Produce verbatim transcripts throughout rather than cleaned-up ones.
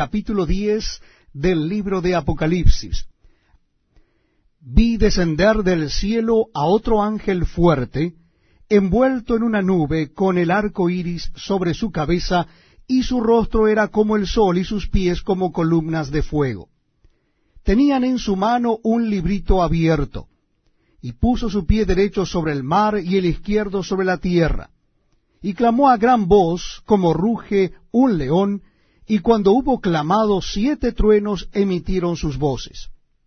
capítulo diez del libro de Apocalipsis. Vi descender del cielo a otro ángel fuerte, envuelto en una nube, con el arco iris sobre su cabeza, y su rostro era como el sol, y sus pies como columnas de fuego. Tenían en su mano un librito abierto, y puso su pie derecho sobre el mar, y el izquierdo sobre la tierra. Y clamó a gran voz, como ruge un león, y cuando hubo clamado, siete truenos emitieron sus voces.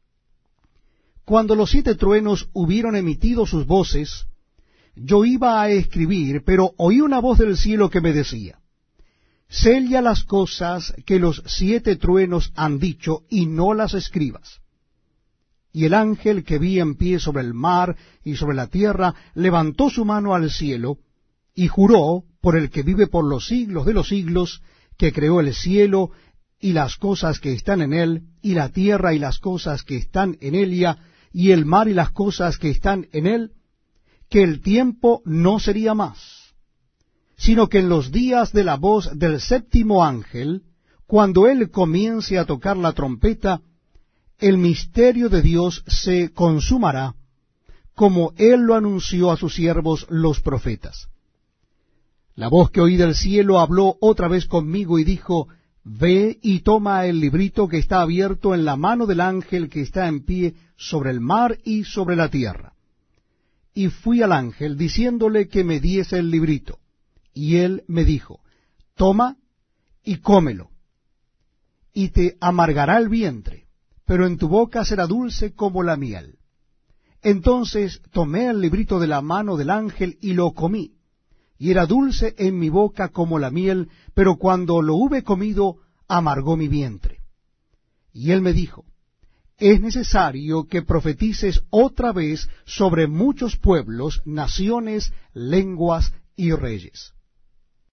Cuando los siete truenos hubieron emitido sus voces, yo iba a escribir, pero oí una voz del cielo que me decía, sella las cosas que los siete truenos han dicho, y no las escribas. Y el ángel que vi en pie sobre el mar y sobre la tierra levantó su mano al cielo, y juró por el que vive por los siglos de los siglos, que creó el cielo y las cosas que están en él, y la tierra y las cosas que están en ella, y el mar y las cosas que están en él, que el tiempo no sería más, sino que en los días de la voz del séptimo ángel, cuando él comience a tocar la trompeta, el misterio de Dios se consumará, como él lo anunció a sus siervos los profetas. La voz que oí del cielo habló otra vez conmigo y dijo, ve y toma el librito que está abierto en la mano del ángel que está en pie sobre el mar y sobre la tierra. Y fui al ángel diciéndole que me diese el librito. Y él me dijo, toma y cómelo, y te amargará el vientre, pero en tu boca será dulce como la miel. Entonces tomé el librito de la mano del ángel y lo comí, y era dulce en mi boca como la miel, pero cuando lo hube comido, amargó mi vientre. Y él me dijo, es necesario que profetices otra vez sobre muchos pueblos, naciones, lenguas y reyes.